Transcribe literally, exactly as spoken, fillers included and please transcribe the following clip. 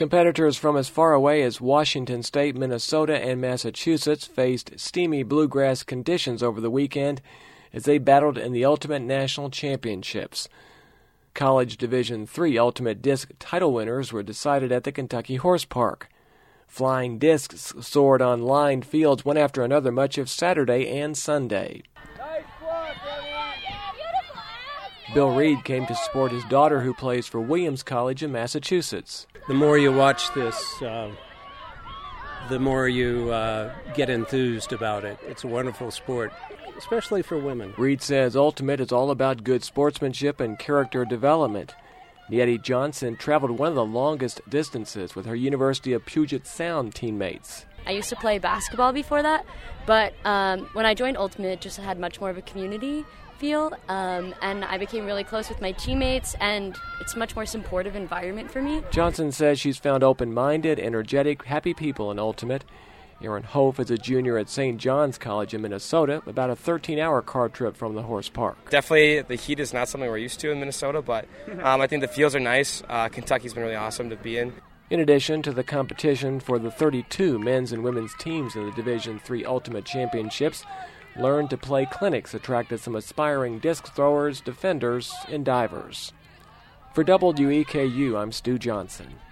Competitors from as far away as Washington State, Minnesota, and Massachusetts faced steamy bluegrass conditions over the weekend as they battled in the Ultimate National Championships. College Division three Ultimate Disc title winners were decided at the Kentucky Horse Park. Flying discs soared on lined fields one after another much of Saturday and Sunday. Nice block, Bill Reed came to support his daughter, who plays for Williams College in Massachusetts. The more you watch this, uh, the more you uh, get enthused about it. It's a wonderful sport, especially for women. Reed says Ultimate is all about good sportsmanship and character development. Yeti Johnson traveled one of the longest distances with her University of Puget Sound teammates. I used to play basketball before that, but um, when I joined Ultimate, it just had much more of a community feel, um, and I became really close with my teammates, and it's a much more supportive environment for me. Johnson says she's found open-minded, energetic, happy people in Ultimate. Aaron Hof is a junior at Saint John's College in Minnesota, about a thirteen-hour car trip from the horse park. Definitely the heat is not something we're used to in Minnesota, but um, I think the fields are nice. Uh, Kentucky's been really awesome to be in. In addition to the competition for the thirty-two men's and women's teams in the Division three Ultimate Championships, Learn to Play clinics attracted some aspiring disc throwers, defenders, and divers. For W E K U, I'm Stu Johnson.